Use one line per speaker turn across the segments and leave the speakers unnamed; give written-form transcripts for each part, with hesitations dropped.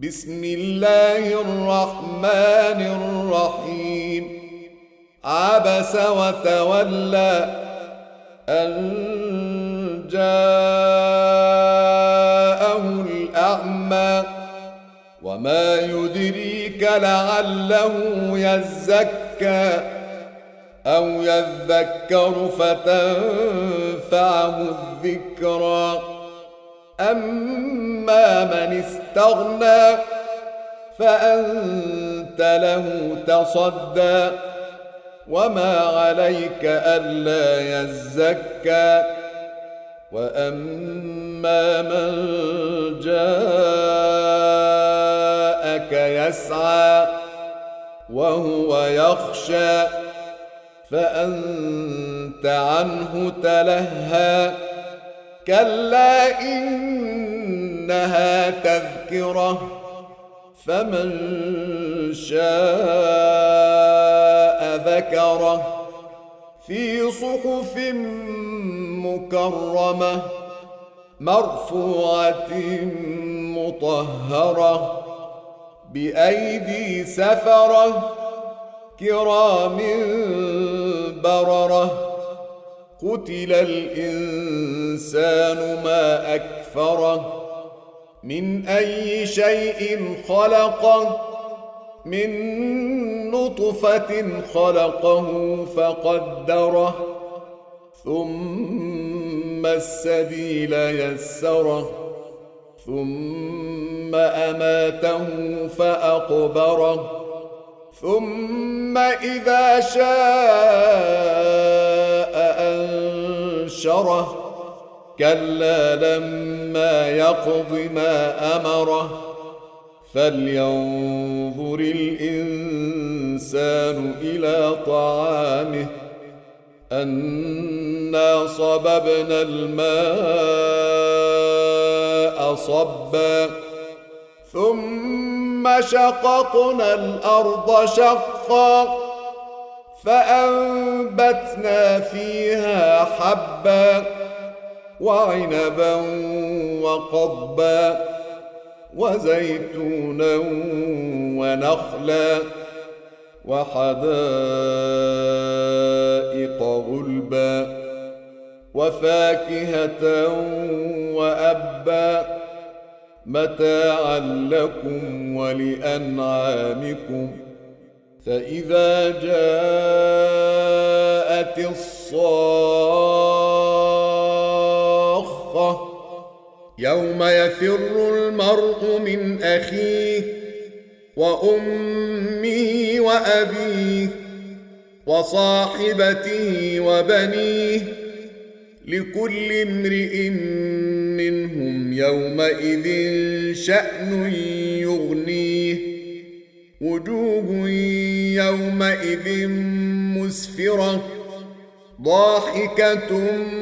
بسم الله الرحمن الرحيم. عبس وتولى أن جاءه الأعمى وما يدريك لعله يزكى أو يذكر فتنفعه الذكرى. أما من استغنى فأنت له تصدى وما عليك ألا يزكى. وأما من جاءك يسعى وهو يخشى فأنت عنه تلهى. كلا إنها تذكرة فمن شاء ذكره في صحف مكرمة مرفوعة مطهرة بأيدي سفرة كرام بررة. قتل الإنسان ما أكفره من أي شيء خلقه من نطفة خلقه فقدره ثم السبيل يسره ثم أماته فأقبره ثم إذا شاء أنشره. كلا لما يقض ما أمره فلينظر الإنسان إلى طعامه أنا صببنا الماء صبا ثم شققنا الأرض شقا فأنبتنا فيها حبا وعنبا وقضبا وزيتونا ونخلا وحدائق غلبا وفاكهة وأبا متاعا لكم ولأنعامكم. فإذا جاءت الصاخة يوم يفر المرء من أخيه وأمه وأبيه وصاحبته وبنيه لكل امرئ منهم يومئذ شأن يغنيه. وجوه يومئذ مسفرة ضاحكة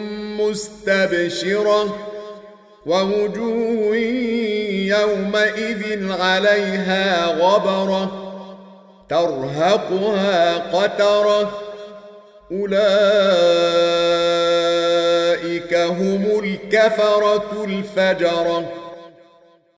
مستبشرة ووجوه يومئذ عليها غبرة ترهقها قترة أولئك هم الكفرة الفجرة.